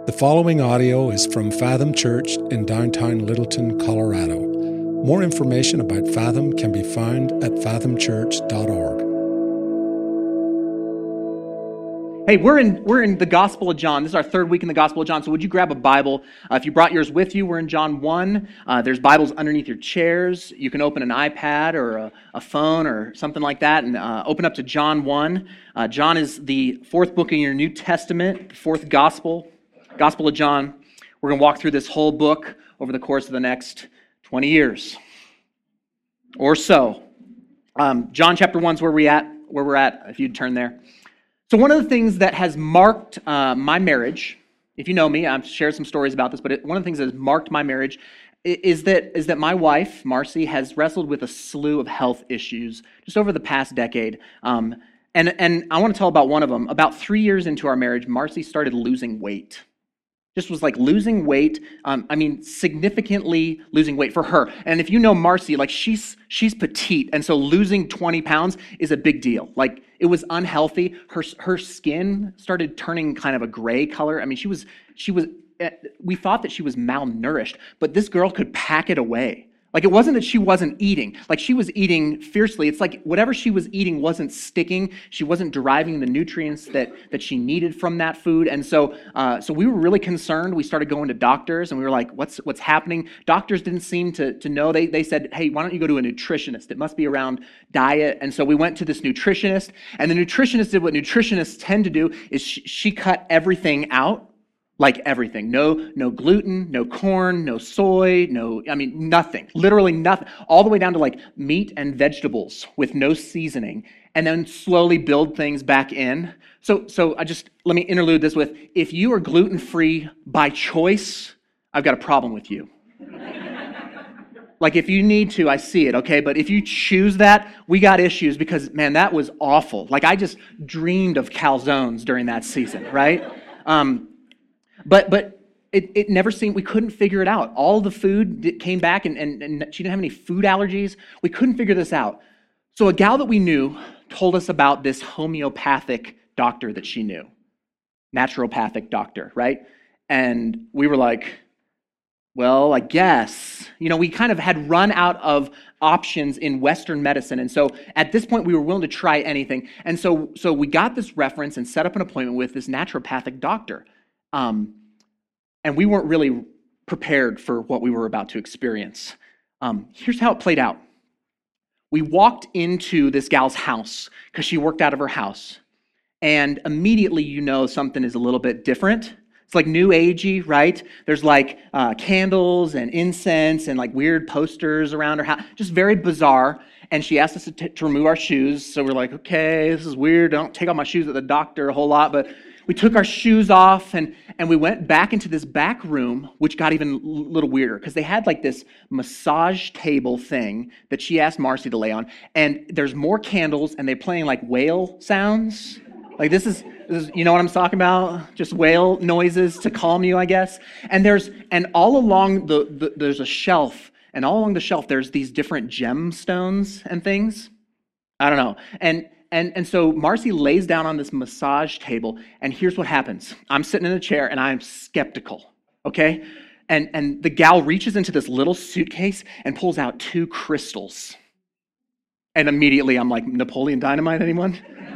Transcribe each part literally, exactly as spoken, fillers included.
The following audio is from Fathom Church in downtown Littleton, Colorado. More information about Fathom can be found at fathom church dot org. Hey, we're in we're in the Gospel of John. This is our third week in the Gospel of John, so would you grab a Bible? Uh, if you brought yours with you, we're in John one. Uh, there's Bibles underneath your chairs. You can open an iPad or a, a phone or something like that and uh, open up to John one. Uh, John is the fourth book in your New Testament, the fourth Gospel, Gospel of John. We're going to walk through this whole book over the course of the next twenty years or so. Um, John chapter one is where, we at, where we're at, if you'd turn there. So one of the things that has marked uh, my marriage, if you know me, I've shared some stories about this, but it, one of the things that has marked my marriage is that is that my wife, Marcy, has wrestled with a slew of health issues just over the past decade. Um, and, and I want to tell about one of them. About three years into our marriage, Marcy started losing weight. Just was like losing weight, um, I mean, significantly losing weight for her. And if you know Marcy, like she's she's petite, and so losing twenty pounds is a big deal. Like it was unhealthy. Her her skin started turning kind of a gray color. I mean, she was she was. We thought that she was malnourished, but this girl could pack it away. Like it wasn't that she wasn't eating. Like she was eating fiercely. It's like whatever she was eating wasn't sticking. She wasn't deriving the nutrients that, that she needed from that food. And so uh, so we were really concerned. We started going to doctors and we were like, what's what's happening? Doctors didn't seem to, to know. They, they said, hey, why don't you go to a nutritionist? It must be around diet. And so we went to this nutritionist. And the nutritionist did what nutritionists tend to do is she, she cut everything out. Like everything. No, no gluten, no corn, no soy, no, I mean, nothing. Literally nothing. All the way down to like meat and vegetables with no seasoning. And then slowly build things back in. So, so I just, let me interlude this with, if you are gluten-free by choice, I've got a problem with you. Like if you need to, I see it, okay? But if you choose that, we got issues because, man, that was awful. Like I just dreamed of calzones during that season, right? Um, But but it, it never seemed, we couldn't figure it out. All the food that came back and, and, and she didn't have any food allergies. We couldn't figure this out. So a gal that we knew told us about this homeopathic doctor that she knew. Naturopathic doctor, right? And we were like, well, I guess. You know, we kind of had run out of options in Western medicine. And so at this point, we were willing to try anything. And so, so we got this reference and set up an appointment with this naturopathic doctor. Um, and we weren't really prepared for what we were about to experience. Um, here's how it played out. We walked into this gal's house because she worked out of her house. And immediately you know something is a little bit different. It's like new agey, right? There's like uh, candles and incense and like weird posters around her house. Just very bizarre. And she asked us to, t- to remove our shoes. So we're like, okay, this is weird. I don't take off my shoes at the doctor a whole lot, but we took our shoes off and, and we went back into this back room, which got even a little weirder because they had like this massage table thing that she asked Marcy to lay on. And there's more candles and they're playing like whale sounds. Like this is, this is, you know what I'm talking about? Just whale noises to calm you, I guess. And there's, and all along the, the there's a shelf and all along the shelf, there's these different gemstones and things. I don't know. And And and so Marcy lays down on this massage table, and here's what happens. I'm sitting in a chair, and I'm skeptical, okay? And and the gal reaches into this little suitcase and pulls out two crystals. And immediately I'm like, Napoleon Dynamite, anyone?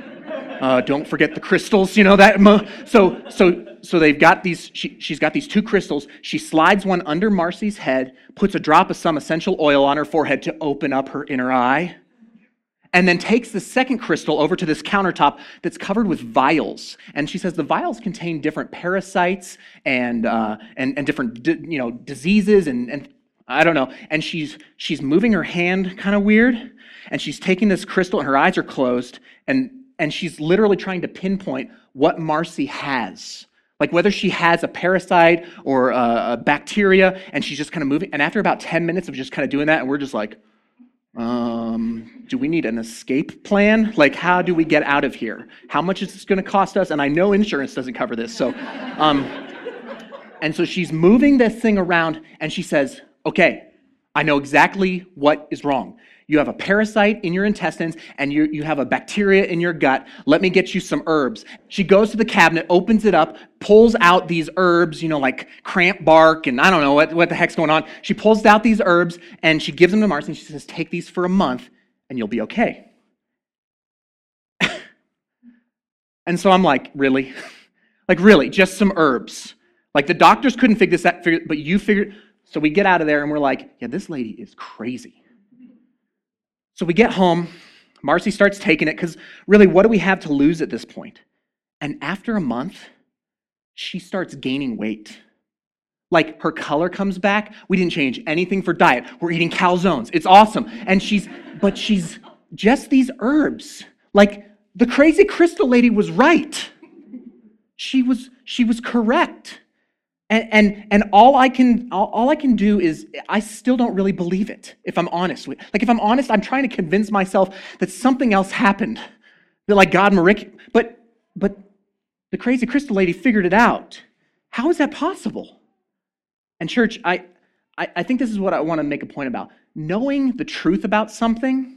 Uh, don't forget the crystals, you know that. Mo- so so so they've got these. She, she's got these two crystals. She slides one under Marcy's head, puts a drop of some essential oil on her forehead to open up her inner eye. And then takes the second crystal over to this countertop that's covered with vials. And she says the vials contain different parasites and uh, and, and different di- you know diseases and, and I don't know. And she's she's moving her hand kind of weird. And she's taking this crystal and her eyes are closed. And, and she's literally trying to pinpoint what Marcy has. Like whether she has a parasite or a, a bacteria. And she's just kind of moving. And after about ten minutes of just kind of doing that, and we're just like, Um, do we need an escape plan? Like, how do we get out of here? How much is this going to cost us? And I know insurance doesn't cover this. So, um, and so she's moving this thing around and she says, okay, I know exactly what is wrong. You have a parasite in your intestines, and you, you have a bacteria in your gut. Let me get you some herbs. She goes to the cabinet, opens it up, pulls out these herbs, you know, like cramp bark, and I don't know what, what the heck's going on. She pulls out these herbs, and she gives them to Marcy, and she says, take these for a month, and you'll be okay. And so I'm like, really? Like, really, just some herbs. Like, the doctors couldn't figure this out, but you figured. So we get out of there, and we're like, yeah, this lady is crazy. So we get home. Marcy starts taking it, because really, what do we have to lose at this point? And after a month, she starts gaining weight. Like, her color comes back. We didn't change anything for diet. We're eating calzones. It's awesome. And she's, but she's just these herbs. Like, the crazy crystal lady was right. She was, she was correct. And, and, and all I can, all, all I can do is, I still don't really believe it, if I'm honest. Like, if I'm honest, I'm trying to convince myself that something else happened. That like God mirac- but, but the crazy crystal lady figured it out. How is that possible? And church, I, I, I think this is what I want to make a point about. Knowing the truth about something,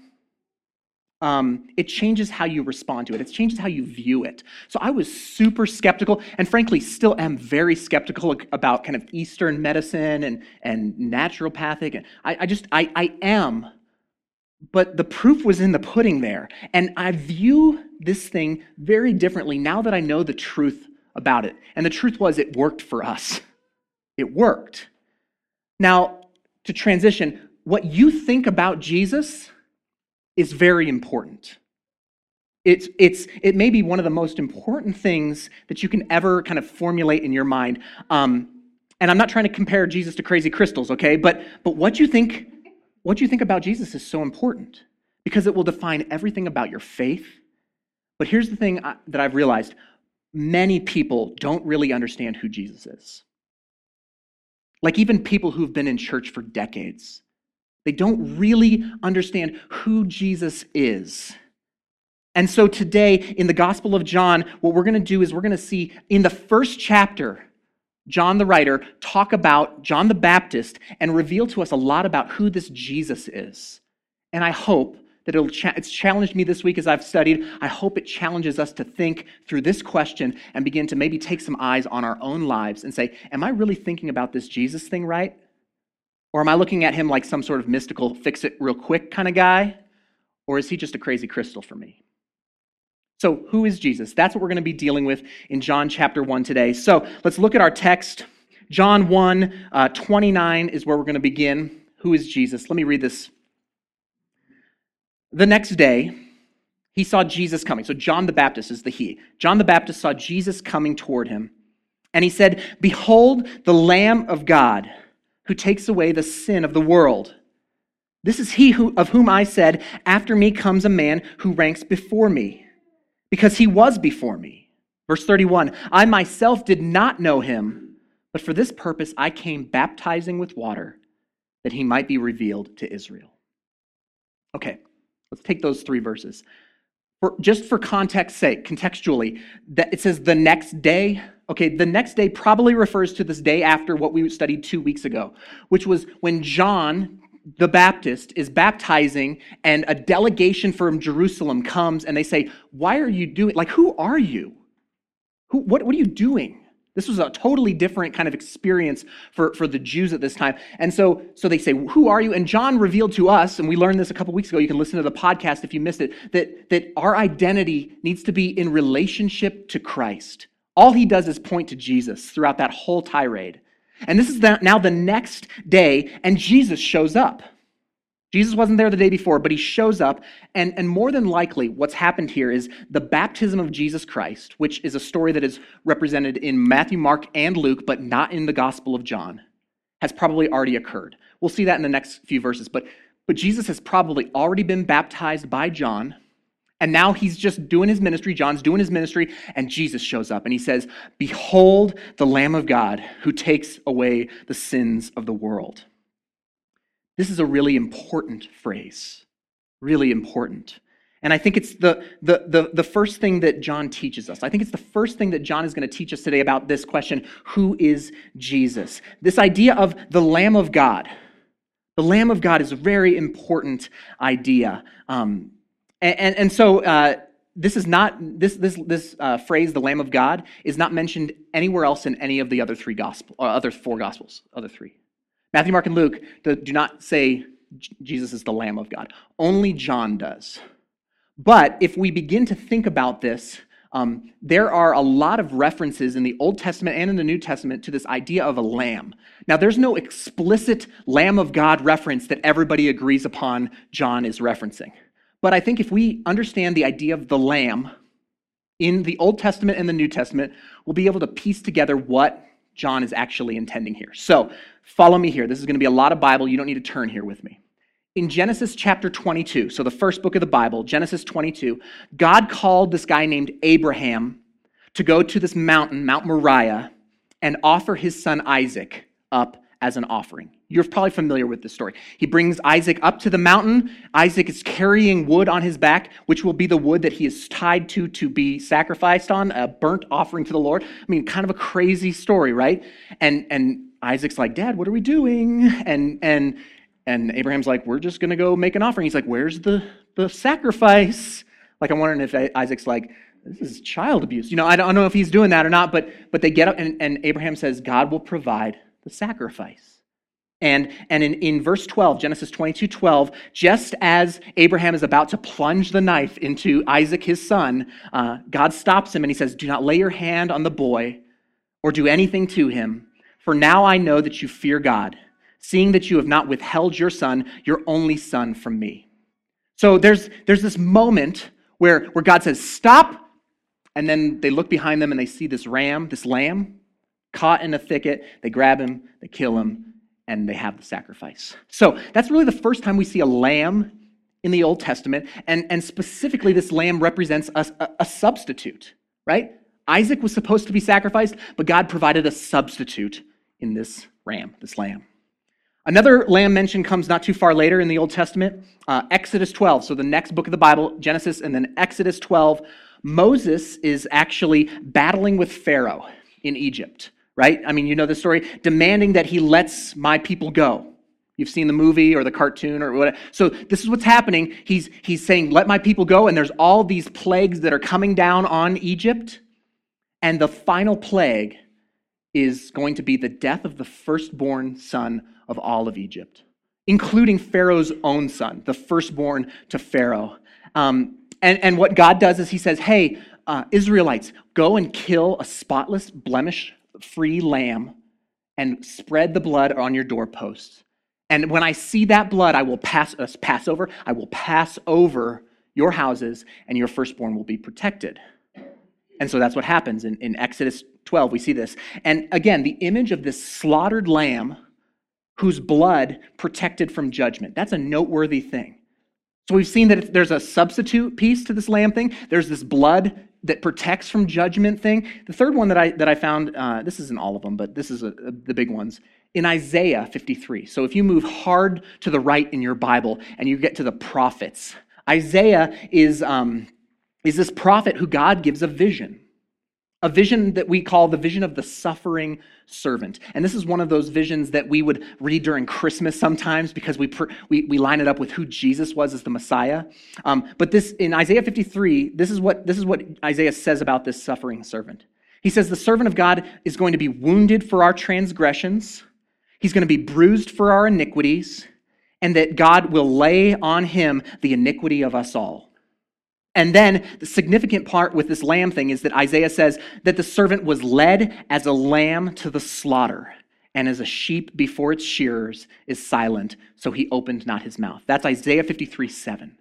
um, it changes how you respond to it. It changes how you view it. So I was super skeptical, and frankly, still am very skeptical about kind of Eastern medicine and, and naturopathic. And I, I just, I, I am, but the proof was in the pudding there. And I view this thing very differently now that I know the truth about it. And the truth was, it worked for us. It worked. Now, to transition, what you think about Jesus is very important. It's, it's, it may be one of the most important things that you can ever kind of formulate in your mind. Um, and I'm not trying to compare Jesus to crazy crystals, okay? But, but what you think, what you think about Jesus is so important because it will define everything about your faith. But here's the thing I, that I've realized. Many people don't really understand who Jesus is. Like even people who've been in church for decades. They don't really understand who Jesus is. And so today, in the Gospel of John, what we're going to do is we're going to see in the first chapter, John the writer talk about John the Baptist and reveal to us a lot about who this Jesus is. And I hope that it'll cha- it's challenged me this week as I've studied. I hope it challenges us to think through this question and begin to maybe take some eyes on our own lives and say, am I really thinking about this Jesus thing right? Or am I looking at him like some sort of mystical, fix it real quick kind of guy? Or is he just a crazy crystal for me? So who is Jesus? That's what we're going to be dealing with in John chapter one today. So let's look at our text. John one, uh, twenty-nine is where we're going to begin. Who is Jesus? Let me read this. The next day, he saw Jesus coming. So John the Baptist is the he. John the Baptist saw Jesus coming toward him. And he said, behold, the Lamb of God, who takes away the sin of the world. This is he who, of whom I said, after me comes a man who ranks before me, because he was before me. Verse thirty-one, I myself did not know him, but for this purpose I came baptizing with water, that he might be revealed to Israel. Okay, let's take those three verses. For, just for context's sake, contextually, that it says the next day. Okay, the next day probably refers to this day after what we studied two weeks ago, which was when John the Baptist is baptizing and a delegation from Jerusalem comes and they say, why are you doing, like, who are you? Who, what, what are you doing? This was a totally different kind of experience for, for the Jews at this time. And so, so they say, who are you? And John revealed to us, and we learned this a couple weeks ago, you can listen to the podcast if you missed it, that, that our identity needs to be in relationship to Christ. All he does is point to Jesus throughout that whole tirade. And this is the, now the next day, and Jesus shows up. Jesus wasn't there the day before, but he shows up, and, and more than likely what's happened here is the baptism of Jesus Christ, which is a story that is represented in Matthew, Mark, and Luke, but not in the Gospel of John, has probably already occurred. We'll see that in the next few verses, but, but Jesus has probably already been baptized by John, and now he's just doing his ministry, John's doing his ministry, and Jesus shows up, and he says, behold the Lamb of God who takes away the sins of the world. This is a really important phrase, really important. And I think it's the, the, the, the first thing that John teaches us. I think it's the first thing that John is going to teach us today about this question, who is Jesus? This idea of the Lamb of God. The Lamb of God is a very important idea. Um, and, and, and so uh, this is not, this, this, this uh, phrase, the Lamb of God, is not mentioned anywhere else in any of the other three gospel, or other four gospels, other three. Matthew, Mark, and Luke do, do not say Jesus is the Lamb of God. Only John does. But if we begin to think about this, um, there are a lot of references in the Old Testament and in the New Testament to this idea of a lamb. Now, there's no explicit Lamb of God reference that everybody agrees upon John is referencing. But I think if we understand the idea of the lamb in the Old Testament and the New Testament, we'll be able to piece together what John is actually intending here. So, follow me here. This is going to be a lot of Bible. You don't need to turn here with me. In Genesis chapter twenty-two, so the first book of the Bible, Genesis twenty-two, God called this guy named Abraham to go to this mountain, Mount Moriah, and offer his son Isaac up as an offering. You're probably familiar with this story. He brings Isaac up to the mountain. Isaac is carrying wood on his back, which will be the wood that he is tied to to be sacrificed on, a burnt offering to the Lord. I mean, kind of a crazy story, right? And and Isaac's like, Dad, what are we doing? And and And Abraham's like, we're just going to go make an offering. He's like, where's the, the sacrifice? Like, I'm wondering if Isaac's like, this is child abuse. You know, I don't, I don't know if he's doing that or not, but but they get up and, and Abraham says, God will provide the sacrifice. And, and in, in verse twelve, Genesis twenty-two twelve, just as Abraham is about to plunge the knife into Isaac, his son, uh, God stops him and he says, do not lay your hand on the boy or do anything to him, for now I know that you fear God, seeing that you have not withheld your son, your only son, from me. So there's there's this moment where, where God says, stop, and then they look behind them and they see this ram, this lamb, caught in a thicket. They grab him, they kill him, and they have the sacrifice. So that's really the first time we see a lamb in the Old Testament, and, and specifically this lamb represents a, a, a substitute, right? Isaac was supposed to be sacrificed, but God provided a substitute in this ram, this lamb. Another lamb mention comes not too far later in the Old Testament, uh, Exodus twelve. So the next book of the Bible, Genesis, and then Exodus twelve. Moses is actually battling with Pharaoh in Egypt, right? I mean, you know the story, demanding that he lets my people go. You've seen the movie or the cartoon or whatever. So this is what's happening. He's, he's saying, let my people go, and there's all these plagues that are coming down on Egypt. And the final plague is going to be the death of the firstborn son of all of Egypt, including Pharaoh's own son, the firstborn to Pharaoh. Um, and, and what God does is he says, hey, uh, Israelites, go and kill a spotless, blemish-free lamb and spread the blood on your doorposts. And when I see that blood, I will pass us pass over. I will pass over your houses, and your firstborn will be protected. And so that's what happens in, in Exodus twelve. We see this. And again, the image of this slaughtered lamb whose blood protected from judgment. That's a noteworthy thing. So we've seen that there's a substitute piece to this lamb thing. There's this blood that protects from judgment thing. The third one that I that I found, uh, this isn't all of them, but this is a, a, the big ones, in Isaiah fifty-three. So if you move hard to the right in your Bible and you get to the prophets, Isaiah is, um, is this prophet who God gives a vision. A vision that we call the vision of the suffering servant. And this is one of those visions that we would read during Christmas sometimes because we pr- we, we line it up with who Jesus was as the Messiah. Um, but this in Isaiah fifty-three, this is what this is what Isaiah says about this suffering servant. He says the servant of God is going to be wounded for our transgressions. He's going to be bruised for our iniquities, and that God will lay on him the iniquity of us all. And then the significant part with this lamb thing is that Isaiah says that the servant was led as a lamb to the slaughter, and as a sheep before its shearers is silent, so he opened not his mouth. That's Isaiah fifty-three seven.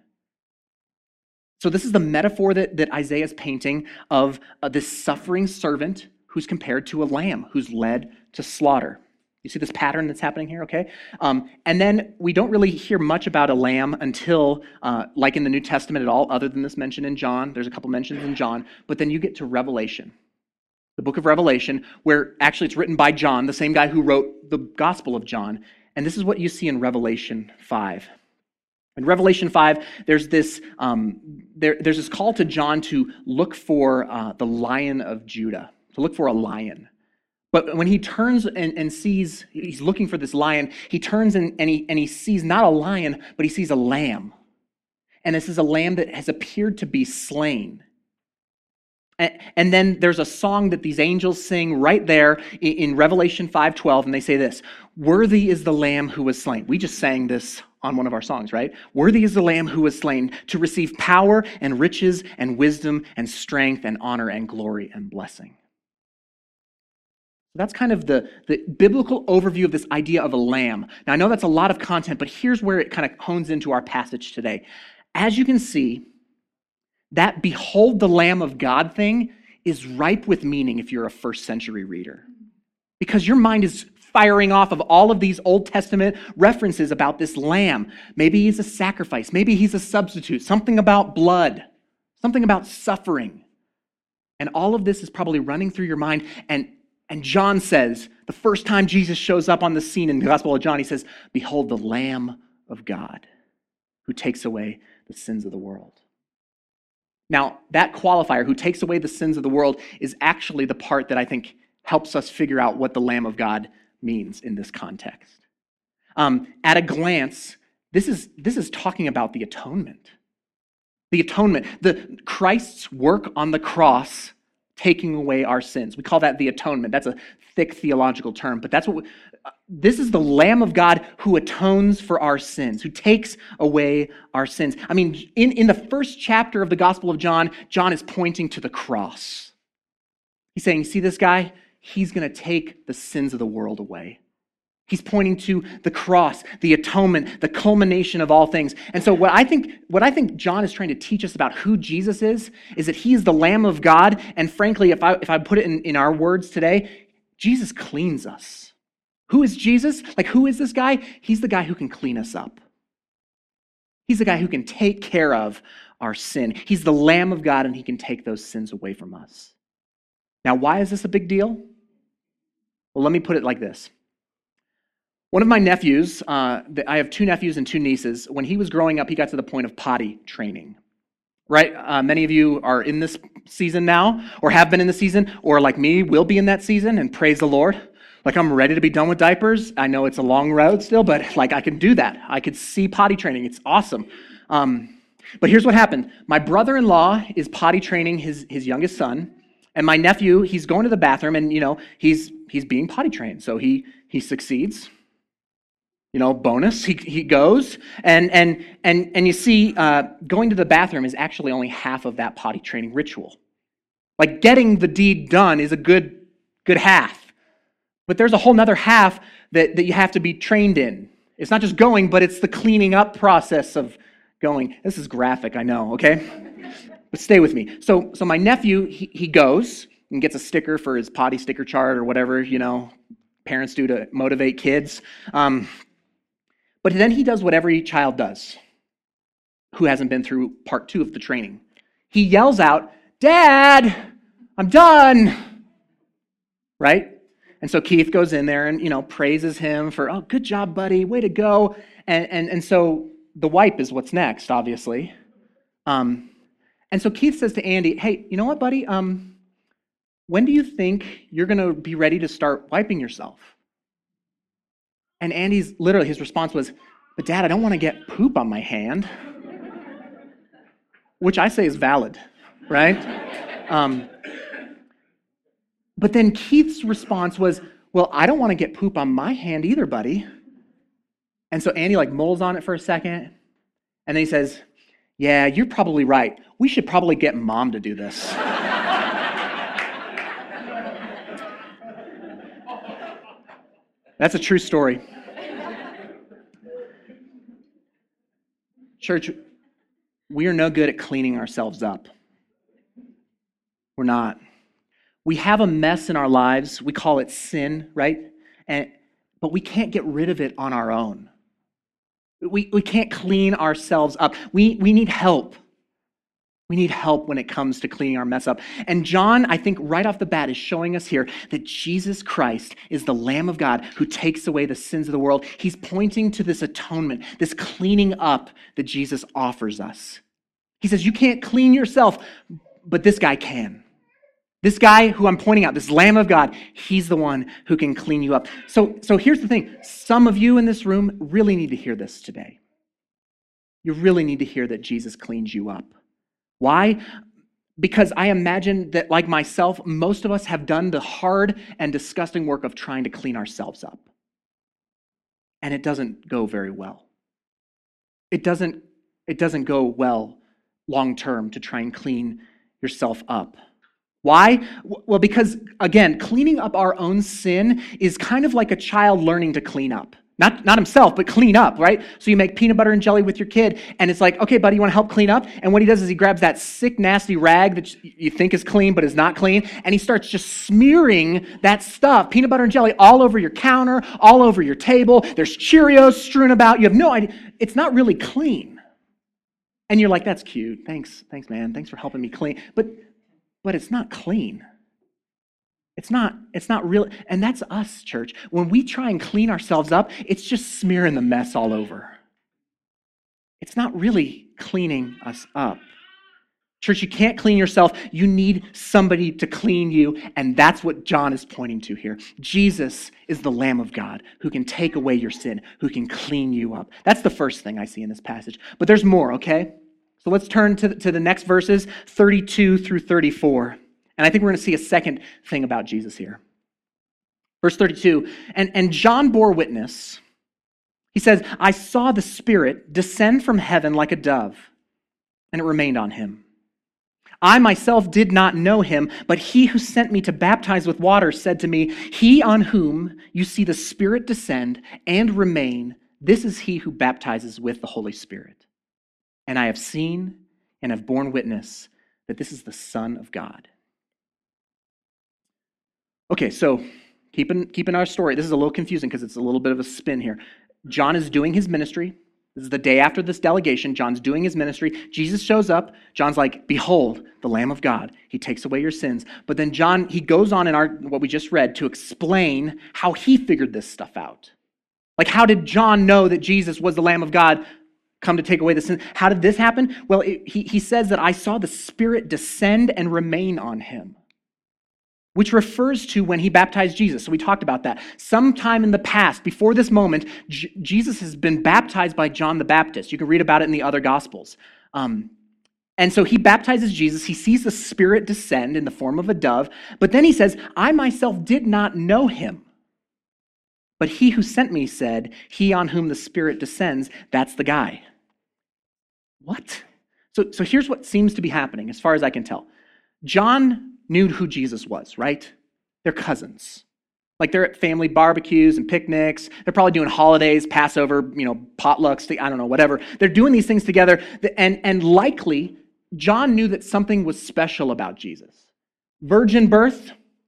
So this is the metaphor that, that Isaiah is painting of uh, this suffering servant who's compared to a lamb who's led to slaughter. You see this pattern that's happening here, okay? Um, and then we don't really hear much about a lamb until, uh, like in the New Testament at all, other than this mention in John. There's a couple mentions in John. But then you get to Revelation, the book of Revelation, where actually it's written by John, the same guy who wrote the Gospel of John. And this is what you see in Revelation five. In Revelation five, there's this um, there, there's this call to John to look for uh, the Lion of Judah, to look for a lion. But when he turns and, and sees, he's looking for this lion, he turns and, and, he, and he sees not a lion, but he sees a lamb. And this is a lamb that has appeared to be slain. And, and then there's a song that these angels sing right there in, in Revelation five twelve, and they say this, "Worthy is the lamb who was slain." We just sang this on one of our songs, right? "Worthy is the lamb who was slain to receive power and riches and wisdom and strength and honor and glory and blessing." That's kind of the, the biblical overview of this idea of a lamb. Now, I know that's a lot of content, but here's where it kind of hones into our passage today. As you can see, that "behold the Lamb of God" thing is ripe with meaning if you're a first century reader. Because your mind is firing off of all of these Old Testament references about this lamb. Maybe he's a sacrifice. Maybe he's a substitute. Something about blood. Something about suffering. And all of this is probably running through your mind. And And John says, the first time Jesus shows up on the scene in the Gospel of John, he says, "Behold the Lamb of God who takes away the sins of the world." Now, that qualifier, "who takes away the sins of the world," is actually the part that I think helps us figure out what the Lamb of God means in this context. Um, at a glance, this is, this is talking about the atonement. The atonement, the Christ's work on the cross taking away our sins. We call that the atonement. That's a thick theological term, but that's what we, uh, this is the Lamb of God who atones for our sins, who takes away our sins. I mean, in, in the first chapter of the Gospel of John, John is pointing to the cross. He's saying, "See this guy? He's going to take the sins of the world away." He's pointing to the cross, the atonement, the culmination of all things. And so what I think what I think John is trying to teach us about who Jesus is, is that he is the Lamb of God. And frankly, if I if I put it in, in our words today, Jesus cleans us. Who is Jesus? Like, who is this guy? He's the guy who can clean us up. He's the guy who can take care of our sin. He's the Lamb of God, and he can take those sins away from us. Now, why is this a big deal? Well, let me put it like this. One of my nephews, uh, I have two nephews and two nieces. When he was growing up, he got to the point of potty training, right? Uh, many of you are in this season now, or have been in the season, or like me, will be in that season, and praise the Lord. Like, I'm ready to be done with diapers. I know it's a long road still, but like I can do that. I could see potty training. It's awesome. Um, but here's what happened. My brother-in-law is potty training his, his youngest son, and my nephew, he's going to the bathroom, and you know, he's he's being potty trained. So he he succeeds. You know, bonus, he he goes, and and and and you see, uh, going to the bathroom is actually only half of that potty training ritual. Like, getting the deed done is a good good half, but there's a whole nother half that, that you have to be trained in. It's not just going, but it's the cleaning up process of going. This is graphic, I know, okay? But stay with me. So so my nephew, he, he goes and gets a sticker for his potty sticker chart or whatever, you know, parents do to motivate kids. Um, But then he does what every child does who hasn't been through part two of the training. He yells out, "Dad, I'm done!" Right? And so Keith goes in there and, you know, praises him for, "Oh, good job, buddy, way to go." And and, and so the wipe is what's next, obviously. Um, and so Keith says to Andy, "Hey, you know what, buddy? Um, when do you think you're going to be ready to start wiping yourself?" And Andy's, literally, his response was, "But Dad, I don't want to get poop on my hand." Which I say is valid, right? Um, but then Keith's response was, "Well, I don't want to get poop on my hand either, buddy." And so Andy like mulls on it for a second. And then he says, "Yeah, you're probably right. We should probably get Mom to do this." That's a true story. Church, we are no good at cleaning ourselves up. We're not. We have a mess in our lives. We call it sin, right? And but we can't get rid of it on our own. We, we can't clean ourselves up. We, we need help. We need help when it comes to cleaning our mess up. And John, I think right off the bat, is showing us here that Jesus Christ is the Lamb of God who takes away the sins of the world. He's pointing to this atonement, this cleaning up that Jesus offers us. He says, you can't clean yourself, but this guy can. This guy who I'm pointing out, this Lamb of God, he's the one who can clean you up. So, so here's the thing. Some of you in this room really need to hear this today. You really need to hear that Jesus cleans you up. Why? Because I imagine that, like myself, most of us have done the hard and disgusting work of trying to clean ourselves up. And it doesn't go very well. It doesn't, it doesn't go well long term to try and clean yourself up. Why? Well, because, again, cleaning up our own sin is kind of like a child learning to clean up. Not, not himself, but clean up, right? So you make peanut butter and jelly with your kid, and it's like, okay, buddy, you want to help clean up? And what he does is he grabs that sick, nasty rag that you think is clean, but is not clean, and he starts just smearing that stuff, peanut butter and jelly, all over your counter, all over your table. There's Cheerios strewn about. You have no idea. It's not really clean. And you're like, that's cute. Thanks, thanks, man. Thanks for helping me clean. But But it's not clean. It's not, it's not real. And that's us, church. When we try and clean ourselves up, it's just smearing the mess all over. It's not really cleaning us up. Church, you can't clean yourself. You need somebody to clean you. And that's what John is pointing to here. Jesus is the Lamb of God who can take away your sin, who can clean you up. That's the first thing I see in this passage. But there's more, okay? So let's turn to, to the next verses, thirty-two through thirty-four. And I think we're going to see a second thing about Jesus here. Verse thirty-two, and, and John bore witness. He says, I saw the Spirit descend from heaven like a dove, and it remained on him. I myself did not know him, but he who sent me to baptize with water said to me, he on whom you see the Spirit descend and remain, this is he who baptizes with the Holy Spirit. And I have seen and have borne witness that this is the Son of God. Okay, so keeping, keeping our story, this is a little confusing because it's a little bit of a spin here. John is doing his ministry. This is the day after this delegation. John's doing his ministry. Jesus shows up. John's like, behold, the Lamb of God. He takes away your sins. But then John, he goes on in our what we just read to explain how he figured this stuff out. Like, how did John know that Jesus was the Lamb of God come to take away the sin? How did this happen? Well, it, he, he says that I saw the Spirit descend and remain on him, which refers to when he baptized Jesus. So we talked about that. Sometime in the past, before this moment, J- Jesus has been baptized by John the Baptist. You can read about it in the other Gospels. Um, and so he baptizes Jesus. He sees the Spirit descend in the form of a dove. But then he says, I myself did not know him. But he who sent me said, he on whom the Spirit descends, that's the guy. What? So, so here's what seems to be happening, as far as I can tell. John knew who Jesus was, right? They're cousins. Like, they're at family barbecues and picnics. They're probably doing holidays, Passover, you know, potlucks, I don't know, whatever. They're doing these things together. And, and likely, John knew that something was special about Jesus. Virgin birth.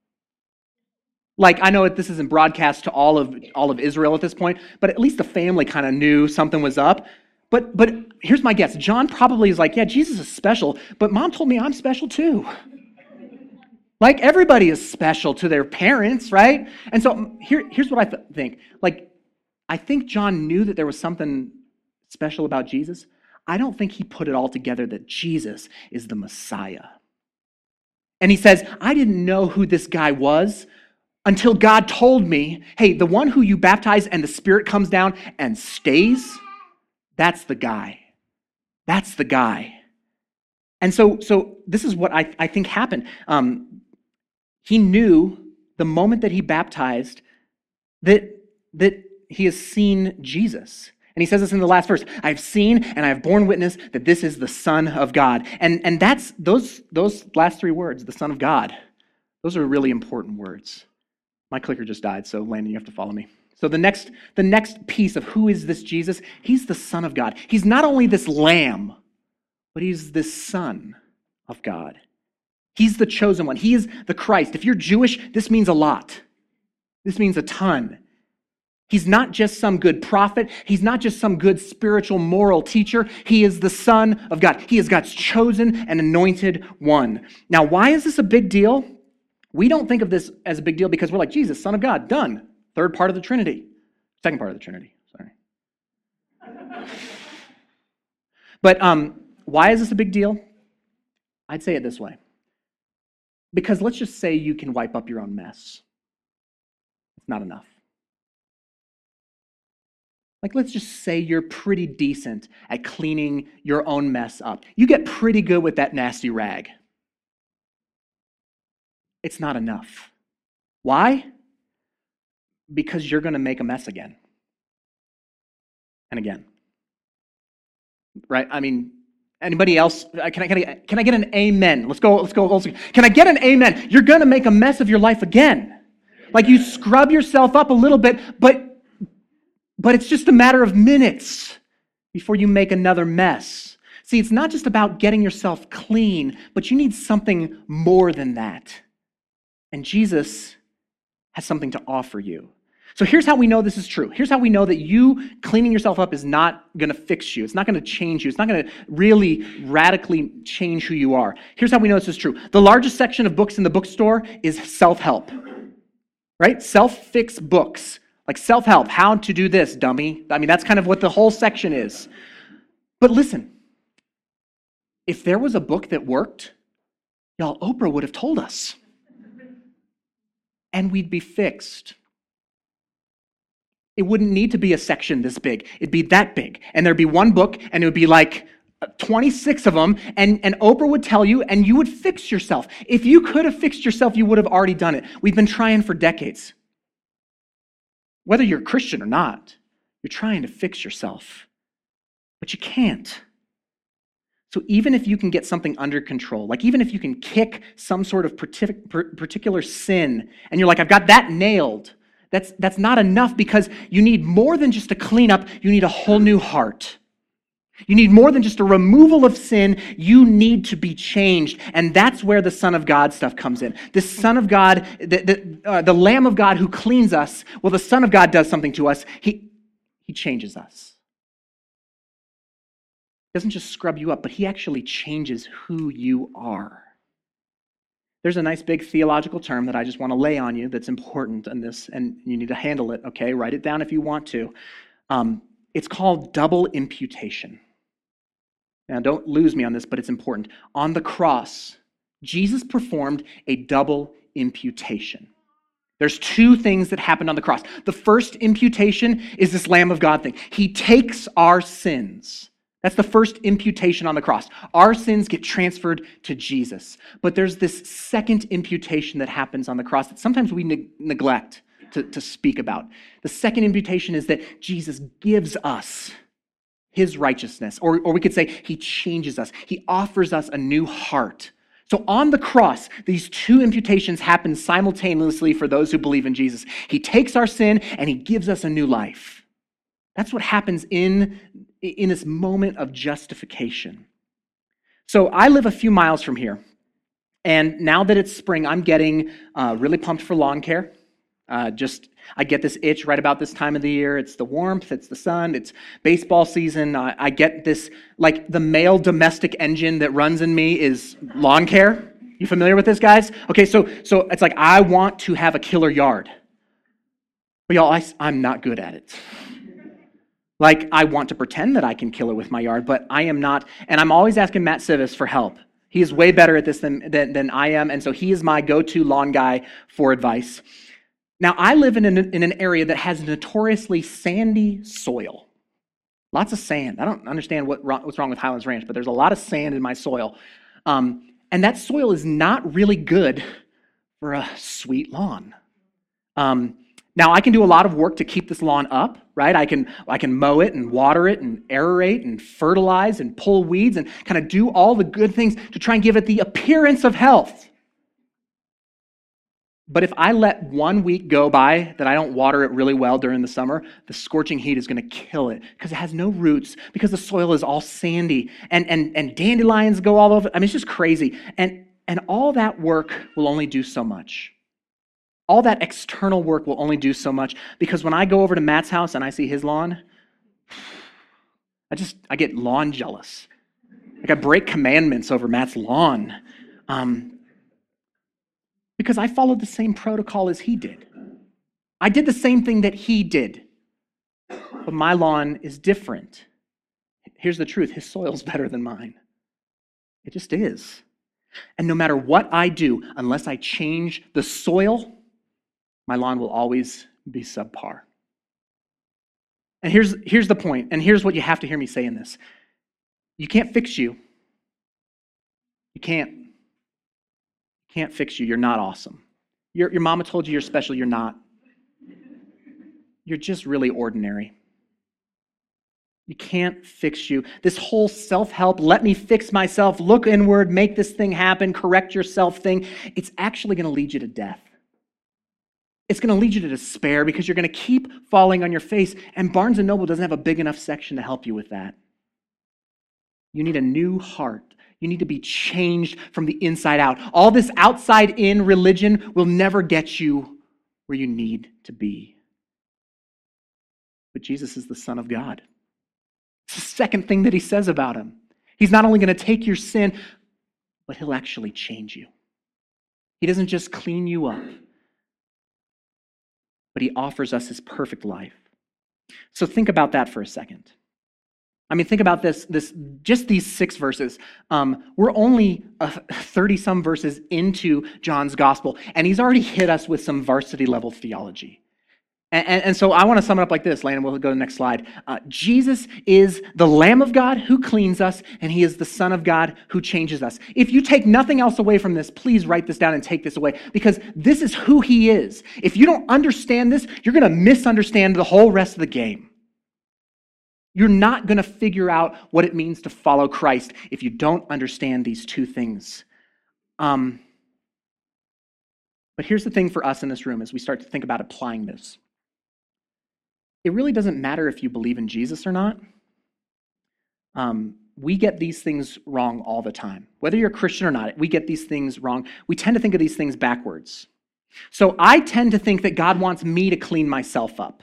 Like, I know that this isn't broadcast to all of all of Israel at this point, but at least the family kind of knew something was up. But but here's my guess. John probably is like, yeah, Jesus is special, but mom told me I'm special too. Like, everybody is special to their parents, right? And so here, here's what I th- think. Like, I think John knew that there was something special about Jesus. I don't think he put it all together that Jesus is the Messiah. And he says, I didn't know who this guy was until God told me, hey, the one who you baptize and the Spirit comes down and stays, that's the guy. That's the guy. And so, so this is what I, I think happened. Um, he knew the moment that he baptized that, that he has seen Jesus. And he says this in the last verse, I've seen and I've borne witness that this is the Son of God. And, and that's those, those last three words, the Son of God, those are really important words. My clicker just died, so Landon, you have to follow me. So the next, the next piece of who is this Jesus? He's the Son of God. He's not only this lamb, but he's this Son of God. He's the chosen one. He is the Christ. If you're Jewish, this means a lot. This means a ton. He's not just some good prophet. He's not just some good spiritual moral teacher. He is the Son of God. He is God's chosen and anointed one. Now, why is this a big deal? We don't think of this as a big deal because we're like, Jesus, Son of God, done. Third part of the Trinity. Second part of the Trinity, sorry. But um, why is this a big deal? I'd say it this way. Because let's just say you can wipe up your own mess. It's not enough. Like, let's just say you're pretty decent at cleaning your own mess up. You get pretty good with that nasty rag. It's not enough. Why? Because you're going to make a mess again. And again. Right? I mean, anybody else? Can I, can I, can I get an amen? Let's go, let's go. Let's go. Can I get an amen? You're going to make a mess of your life again. Like, you scrub yourself up a little bit, but But it's just a matter of minutes before you make another mess. See, it's not just about getting yourself clean, but you need something more than that. And Jesus has something to offer you. So here's how we know this is true. Here's how we know that you cleaning yourself up is not going to fix you. It's not going to change you. It's not going to really radically change who you are. Here's how we know this is true. The largest section of books in the bookstore is self-help, right? Self-fix books. Like self-help, how to do this, dummy. I mean, that's kind of what the whole section is. But listen, if there was a book that worked, y'all, Oprah would have told us. And we'd be fixed. It wouldn't need to be a section this big. It'd be that big. And there'd be one book, and it would be like twenty-six of them, and, and Oprah would tell you, and you would fix yourself. If you could have fixed yourself, you would have already done it. We've been trying for decades. Whether you're a Christian or not, you're trying to fix yourself, but you can't. So even if you can get something under control, like even if you can kick some sort of particular sin, and you're like, I've got that nailed, that's, that's not enough, because you need more than just a cleanup, you need a whole new heart. You need more than just a removal of sin. You need to be changed. And that's where the Son of God stuff comes in. The Son of God, the, the, uh, the Lamb of God who cleans us, well, the Son of God does something to us. He, he changes us. He doesn't just scrub you up, but he actually changes who you are. There's a nice big theological term that I just want to lay on you that's important in this, and you need to handle it, okay? Write it down if you want to. Um, it's called double imputation. Now, don't lose me on this, but it's important. On the cross, Jesus performed a double imputation. There's two things that happened on the cross. The first imputation is this Lamb of God thing. He takes our sins. That's the first imputation on the cross. Our sins get transferred to Jesus. But there's this second imputation that happens on the cross that sometimes we ne- neglect to, to speak about. The second imputation is that Jesus gives us his righteousness, or, or we could say he changes us. He offers us a new heart. So on the cross, these two imputations happen simultaneously for those who believe in Jesus. He takes our sin and he gives us a new life. That's what happens in, in this moment of justification. So I live a few miles from here, and now that it's spring, I'm getting uh, really pumped for lawn care. Uh, just, I get this itch right about this time of the year. It's the warmth, it's the sun, it's baseball season. I, I get this, like the male domestic engine that runs in me is lawn care. You familiar with this, guys? Okay, so so it's like I want to have a killer yard. But y'all, I, I'm not good at it. Like, I want to pretend that I can kill it with my yard, but I am not. And I'm always asking Matt Civis for help. He is way better at this than, than, than I am, and so he is my go-to lawn guy for advice. Now, I live in an, in an area that has notoriously sandy soil. Lots of sand. I don't understand what, what's wrong with Highlands Ranch, but there's a lot of sand in my soil. Um, and that soil is not really good for a sweet lawn. Um, now, I can do a lot of work to keep this lawn up, right? I can, I can mow it and water it and aerate and fertilize and pull weeds and kind of do all the good things to try and give it the appearance of health. But if I let one week go by that I don't water it really well during the summer, the scorching heat is going to kill it because it has no roots, because the soil is all sandy, and, and, and dandelions go all over. I mean, it's just crazy. And, and all that work will only do so much. All that external work will only do so much, because when I go over to Matt's house and I see his lawn, I just, I get lawn jealous. Like I break commandments over Matt's lawn. Um, Because I followed the same protocol as he did. I did the same thing that he did. But my lawn is different. Here's the truth. His soil's better than mine. It just is. And no matter what I do, unless I change the soil, my lawn will always be subpar. And here's, here's the point, and here's what you have to hear me say in this. You can't fix you. You can't. You can't fix you. You're not awesome. Your, your mama told you you're special. You're not. You're just really ordinary. You can't fix you. This whole self-help, let me fix myself, look inward, make this thing happen, correct yourself thing, it's actually going to lead you to death. It's going to lead you to despair because you're going to keep falling on your face, and Barnes and Noble doesn't have a big enough section to help you with that. You need a new heart. You need to be changed from the inside out. All this outside-in religion will never get you where you need to be. But Jesus is the Son of God. It's the second thing that he says about him. He's not only going to take your sin, but he'll actually change you. He doesn't just clean you up, but he offers us his perfect life. So think about that for a second. I mean, think about this, this just these six verses. Um, we're only thirty-some verses into John's gospel, and he's already hit us with some varsity-level theology. And, and, and so I want to sum it up like this, Landon. We'll go to the next slide. Uh, Jesus is the Lamb of God who cleans us, and he is the Son of God who changes us. If you take nothing else away from this, please write this down and take this away, because this is who he is. If you don't understand this, you're going to misunderstand the whole rest of the game. You're not going to figure out what it means to follow Christ if you don't understand these two things. Um, but here's the thing for us in this room as we start to think about applying this. It really doesn't matter if you believe in Jesus or not. Um, we get these things wrong all the time. Whether you're a Christian or not, we get these things wrong. We tend to think of these things backwards. So I tend to think that God wants me to clean myself up.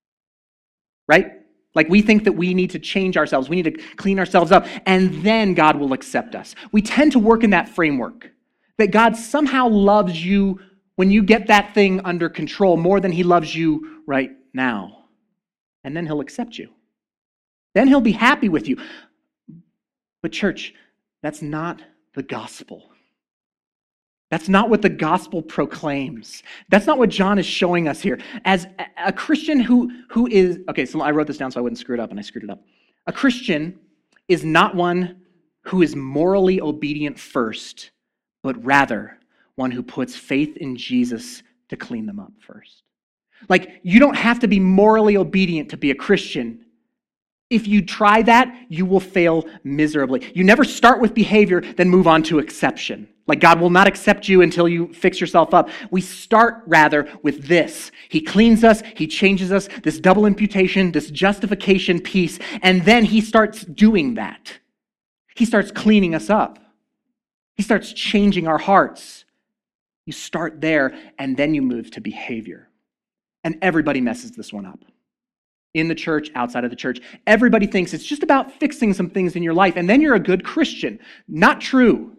Right? Like we think that we need to change ourselves. We need to clean ourselves up, and then God will accept us. We tend to work in that framework, that God somehow loves you when you get that thing under control more than he loves you right now. And then he'll accept you. Then he'll be happy with you. But church, that's not the gospel. That's not what the gospel proclaims. That's not what John is showing us here. As a Christian who, who is, okay, so I wrote this down so I wouldn't screw it up, and I screwed it up. A Christian is not one who is morally obedient first, but rather one who puts faith in Jesus to clean them up first. Like, you don't have to be morally obedient to be a Christian. If you try that, you will fail miserably. You never start with behavior, then move on to exception. Like, God will not accept you until you fix yourself up. We start, rather, with this. He cleans us, he changes us, this double imputation, this justification piece, and then he starts doing that. He starts cleaning us up. He starts changing our hearts. You start there, and then you move to behavior. And everybody messes this one up. In the church, outside of the church. Everybody thinks it's just about fixing some things in your life, and then you're a good Christian. Not true.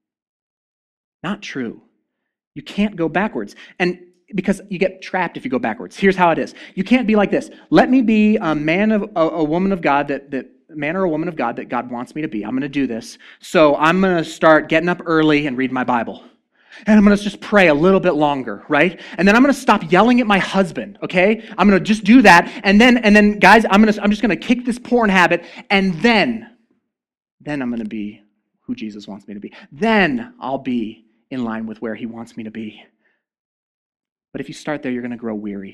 Not true. You can't go backwards. And because you get trapped if you go backwards. Here's how it is. You can't be like this. Let me be a man of a, a woman of God that, that man or a woman of God that God wants me to be. I'm going to do this. So I'm going to start getting up early and read my Bible. And I'm going to just pray a little bit longer, right? And then I'm going to stop yelling at my husband, okay? I'm going to just do that. And then, and then guys, I'm going to, I'm just going to kick this porn habit. And then, then I'm going to be who Jesus wants me to be. Then I'll be in line with where he wants me to be. But if you start there, you're going to grow weary.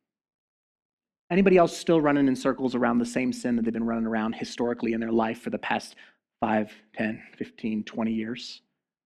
Anybody else still running in circles around the same sin that they've been running around historically in their life for the past five, ten, fifteen, twenty years?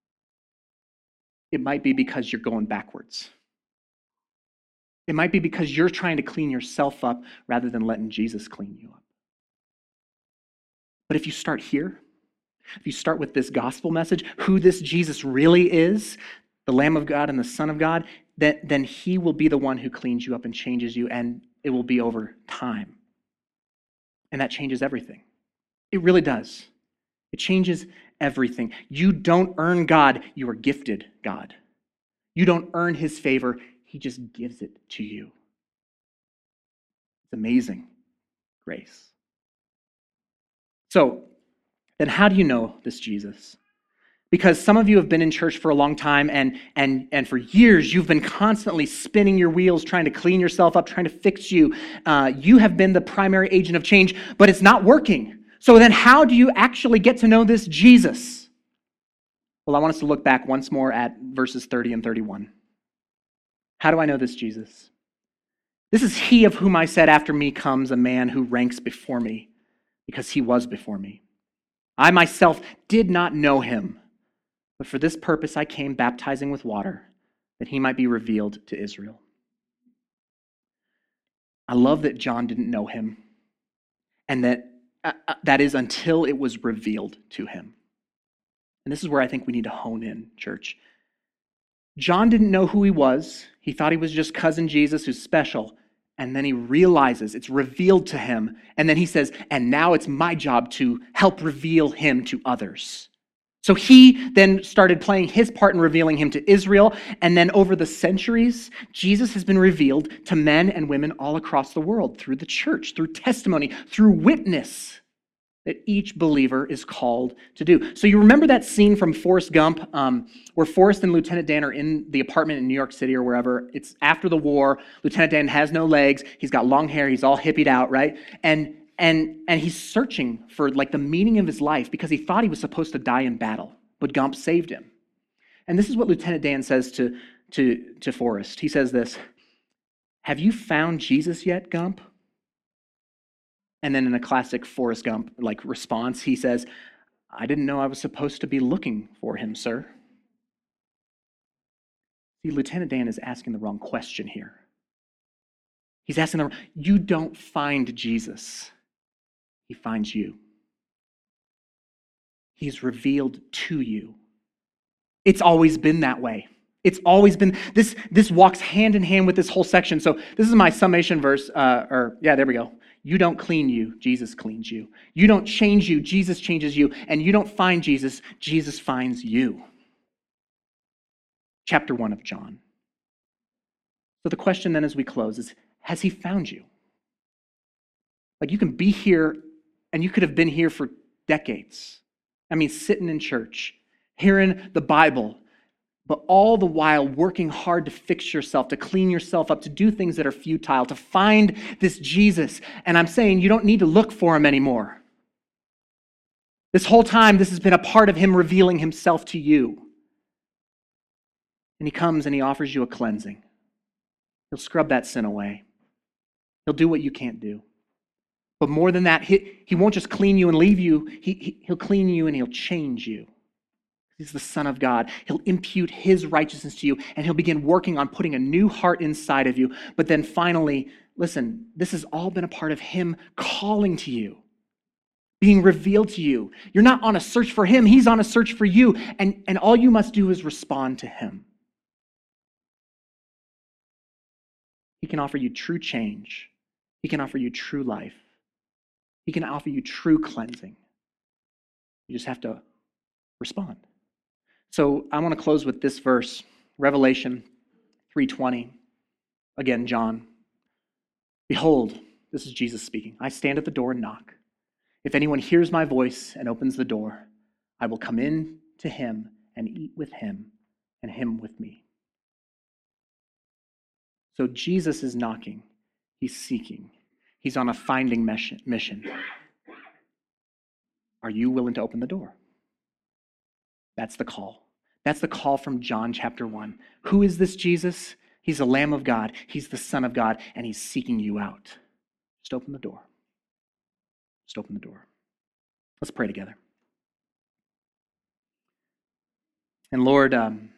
It might be because you're going backwards. It might be because you're trying to clean yourself up rather than letting Jesus clean you up. But if you start here, if you start with this gospel message, who this Jesus really is, the Lamb of God and the Son of God, then, then he will be the one who cleans you up and changes you, and it will be over time. And that changes everything. It really does. It changes everything. You don't earn God, you are gifted God. You don't earn his favor, he just gives it to you. It's amazing grace. So, then how do you know this Jesus? Because some of you have been in church for a long time, and, and, and for years you've been constantly spinning your wheels, trying to clean yourself up, trying to fix you. Uh, you have been the primary agent of change, but it's not working. So then how do you actually get to know this Jesus? Well, I want us to look back once more at verses thirty and thirty-one. How do I know this Jesus? This is he of whom I said, after me comes a man who ranks before me, because he was before me. I myself did not know him, but for this purpose I came baptizing with water, that he might be revealed to Israel. I love that John didn't know him, and that uh, that is until it was revealed to him. And this is where I think we need to hone in, church. John didn't know who he was. He thought he was just cousin Jesus who's special. And then he realizes it's revealed to him. And then he says, and now it's my job to help reveal him to others. So he then started playing his part in revealing him to Israel. And then over the centuries, Jesus has been revealed to men and women all across the world through the church, through testimony, through witness that each believer is called to do. So you remember that scene from Forrest Gump um, where Forrest and Lieutenant Dan are in the apartment in New York City or wherever. It's after the war. Lieutenant Dan has no legs. He's got long hair. He's all hippied out, right? And and and he's searching for like the meaning of his life because he thought he was supposed to die in battle, but Gump saved him. And this is what Lieutenant Dan says to, to, to Forrest. He says this, "Have you found Jesus yet, Gump?" And then in a classic Forrest Gump like response, he says, "I didn't know I was supposed to be looking for him, sir." See, Lieutenant Dan is asking the wrong question here. He's asking the wrong, you don't find Jesus. He finds you. He's revealed to you. It's always been that way. It's always been, this, this walks hand in hand with this whole section. So this is my summation verse, uh, or yeah, there we go. You don't clean you, Jesus cleans you. You don't change you, Jesus changes you. And you don't find Jesus, Jesus finds you. Chapter one of John. So the question then as we close is, has he found you? Like you can be here and you could have been here for decades. I mean, sitting in church, hearing the Bible, but all the while working hard to fix yourself, to clean yourself up, to do things that are futile, to find this Jesus. And I'm saying you don't need to look for him anymore. This whole time, this has been a part of him revealing himself to you. And he comes and he offers you a cleansing. He'll scrub that sin away. He'll do what you can't do. But more than that, he, he won't just clean you and leave you. He, he, he'll clean you and he'll change you. He's the Son of God. He'll impute his righteousness to you, and he'll begin working on putting a new heart inside of you. But then finally, listen, this has all been a part of him calling to you, being revealed to you. You're not on a search for him. He's on a search for you, and, and all you must do is respond to him. He can offer you true change. He can offer you true life. He can offer you true cleansing. You just have to respond. So I want to close with this verse, Revelation three twenty. Again, John. "Behold," this is Jesus speaking, "I stand at the door and knock. If anyone hears my voice and opens the door, I will come in to him and eat with him and him with me." So Jesus is knocking. He's seeking. He's on a finding mission. Are you willing to open the door? That's the call. That's the call from John chapter one. Who is this Jesus? He's the Lamb of God. He's the Son of God, and he's seeking you out. Just open the door. Just open the door. Let's pray together. And Lord, um,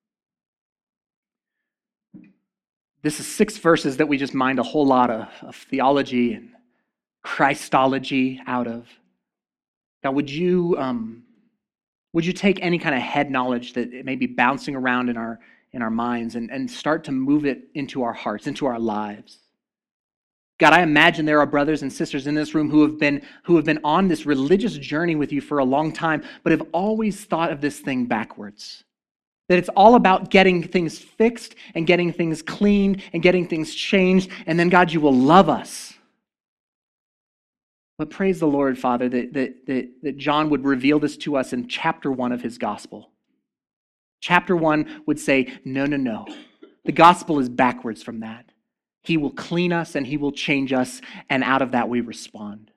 this is six verses that we just mined a whole lot of, of theology and Christology out of. God, would you um, would you take any kind of head knowledge that it may be bouncing around in our in our minds and, and start to move it into our hearts, into our lives? God, I imagine there are brothers and sisters in this room who have been who have been on this religious journey with you for a long time, but have always thought of this thing backwards. That it's all about getting things fixed and getting things cleaned and getting things changed, and then God, you will love us. But praise the Lord, Father, that, that, that, that John would reveal this to us in chapter one of his gospel. Chapter one would say, no, no, no. The gospel is backwards from that. He will clean us and he will change us, and out of that we respond.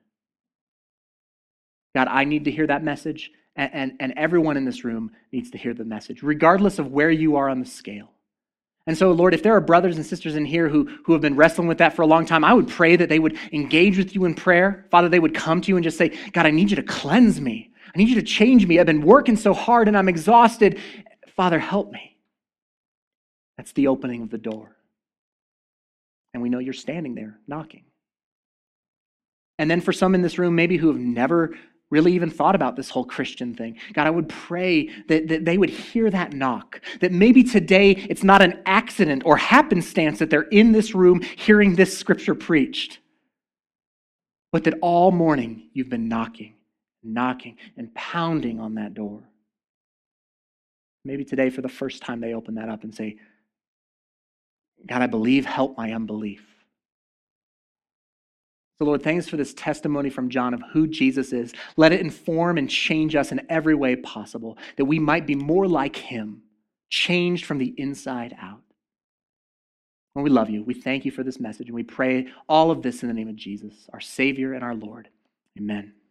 God, I need to hear that message, and, and, and everyone in this room needs to hear the message, regardless of where you are on the scale. And so, Lord, if there are brothers and sisters in here who, who have been wrestling with that for a long time, I would pray that they would engage with you in prayer. Father, they would come to you and just say, God, I need you to cleanse me. I need you to change me. I've been working so hard and I'm exhausted. Father, help me. That's the opening of the door. And we know you're standing there knocking. And then for some in this room, maybe who have never really even thought about this whole Christian thing, God, I would pray that, that they would hear that knock, that maybe today it's not an accident or happenstance that they're in this room hearing this scripture preached, but that all morning you've been knocking, knocking, and pounding on that door. Maybe today for the first time they open that up and say, God, I believe, help my unbelief. So Lord, thanks for this testimony from John of who Jesus is. Let it inform and change us in every way possible, that we might be more like him, changed from the inside out. Lord, we love you. We thank you for this message, and we pray all of this in the name of Jesus, our Savior and our Lord. Amen.